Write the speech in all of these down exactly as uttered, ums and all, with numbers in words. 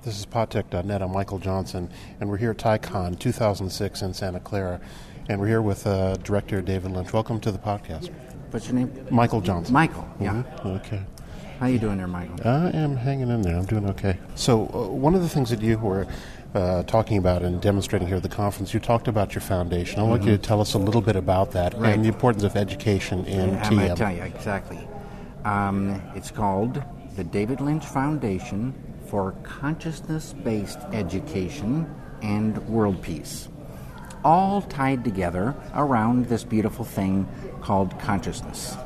This is podtech dot net. I'm Michael Johnson, and we're here at TiCon two thousand six in Santa Clara, and we're here with uh, director David Lynch. Welcome to the podcast. What's your name? Michael Johnson. Michael, yeah. Mm-hmm. Okay. How you doing there, Michael? I am hanging in there. I'm doing okay. So uh, one of the things that you were uh, talking about and demonstrating here at the conference, you talked about your foundation. I'd mm-hmm. like you to tell us a little bit about that right. and the importance of education in yeah, T M. I'm going to tell you, exactly. Um, it's called the David Lynch Foundation for Consciousness-Based Education and World Peace, all tied together around this beautiful thing called consciousness.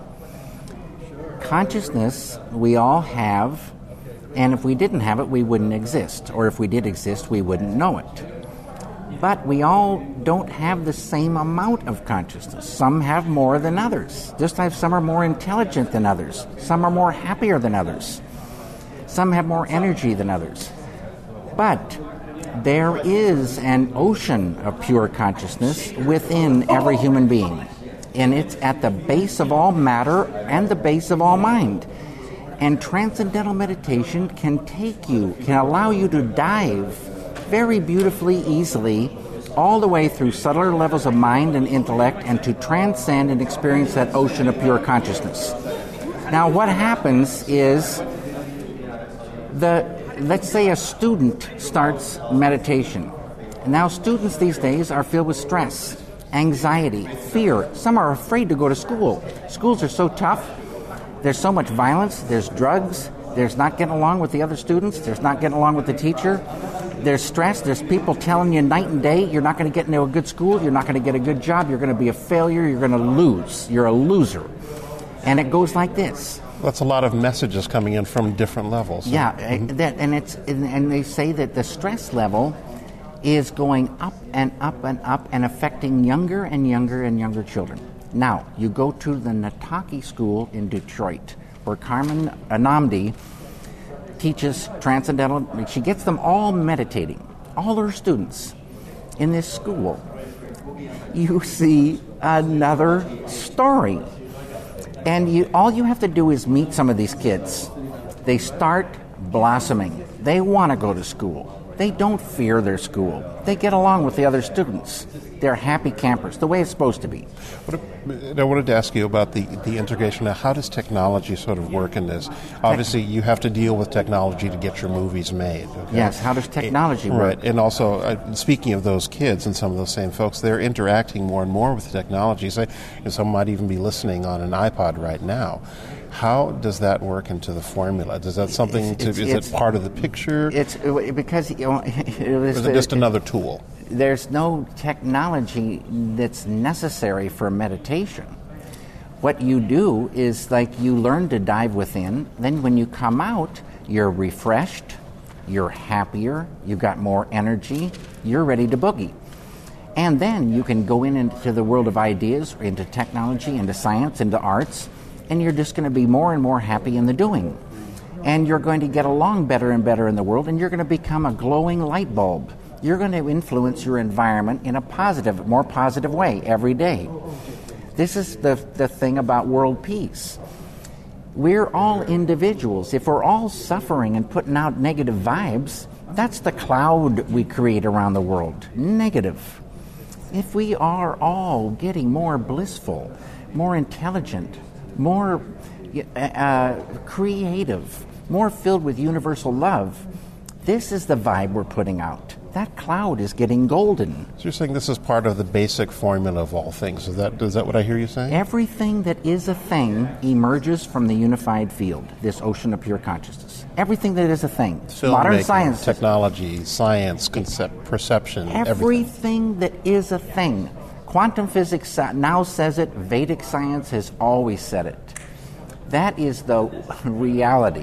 Consciousness we all have, and if we didn't have it, we wouldn't exist, or if we did exist, we wouldn't know it. But we all don't have the same amount of consciousness. Some have more than others. Just like some are more intelligent than others. Some are more happier than others. Some have more energy than others. But there is an ocean of pure consciousness within every human being. And it's at the base of all matter and the base of all mind. And transcendental meditation can take you, can allow you to dive very beautifully, easily, all the way through subtler levels of mind and intellect and to transcend and experience that ocean of pure consciousness. Now, what happens is, the let's say a student starts meditation. Now, students these days are filled with stress, anxiety, fear. Some are afraid to go to school. Schools are so tough. There's so much violence. There's drugs. There's not getting along with the other students. There's not getting along with the teacher. There's stress. There's people telling you night and day, you're not going to get into a good school. You're not going to get a good job. You're going to be a failure. You're going to lose. You're a loser. And it goes like this. That's a lot of messages coming in from different levels. Yeah, mm-hmm. that, and it's and, and they say that the stress level is going up and up and up and affecting younger and younger and younger children. Now, you go to the Nataki School in Detroit, where Carmen Anandi teaches transcendental. She gets them all meditating, all her students in this school. You see another story. And you, all you have to do is meet some of these kids. They start blossoming. They want to go to school. They don't fear their school. They get along with the other students. They're happy campers, the way it's supposed to be. What, I wanted to ask you about the, the integration. Now, how does technology sort of work in this? Obviously, you have to deal with technology to get your movies made. Okay? Yes, how does technology work? Right, and also, uh, speaking of those kids and some of those same folks, they're interacting more and more with the technology. So, you know, some might even be listening on an iPod right now. How does that work into the formula? Is that something it's, to, it's, is it's, it part of the picture? It's because you know, it was, or is it just another tool? There's no technology that's necessary for meditation. What you do is like you learn to dive within, then when you come out, you're refreshed, you're happier, you've got more energy, you're ready to boogie. And then you can go in into the world of ideas, into technology, into science, into arts, and you're just going to be more and more happy in the doing. And you're going to get along better and better in the world, and you're going to become a glowing light bulb. You're going to influence your environment in a positive, more positive way every day. This is the, the thing about world peace. We're all individuals. If we're all suffering and putting out negative vibes, that's the cloud we create around the world. Negative. If we are all getting more blissful, more intelligent, more uh, creative, more filled with universal love, this is the vibe we're putting out. That cloud is getting golden. So you're saying this is part of the basic formula of all things. Is that is that what I hear you saying? Everything that is a thing emerges from the unified field, this ocean of pure consciousness. Everything that is a thing. Film Modern making, science. Technology, science, concept, perception, everything. Everything that is a thing. Quantum physics now says it. Vedic science has always said it. That is the reality.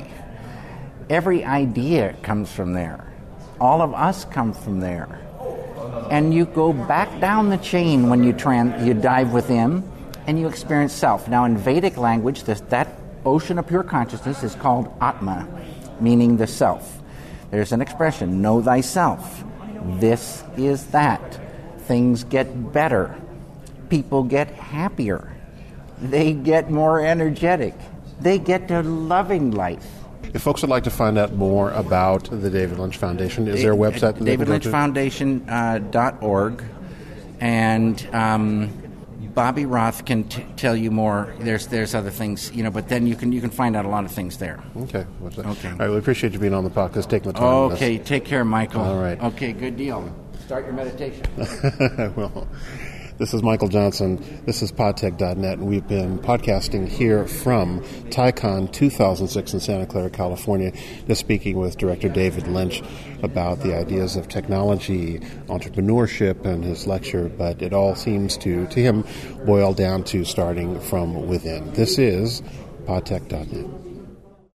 Every idea comes from there. All of us come from there. And you go back down the chain when you trans, you dive within and you experience self. Now in Vedic language, this, that ocean of pure consciousness is called Atma, meaning the self. There's an expression, know thyself. This is that. Things get better. People get happier. They get more energetic. They get to loving life. If folks would like to find out more about the David Lynch Foundation, is there a website? David Lynch Foundation dot org, and um, Bobby Roth can t- tell you more. There's there's other things, you know, but then you can you can find out a lot of things there. Okay. What's that? Okay. All right. We appreciate you being on the podcast, taking the time. Okay. Take care, Michael. All right. Okay. Good deal. Start your meditation. Well, this is Michael Johnson. This is podtech dot net, and we've been podcasting here from TiECon two thousand six in Santa Clara, California, just speaking with Director David Lynch about the ideas of technology, entrepreneurship, and his lecture, but it all seems to, to him, boil down to starting from within. This is podtech dot net.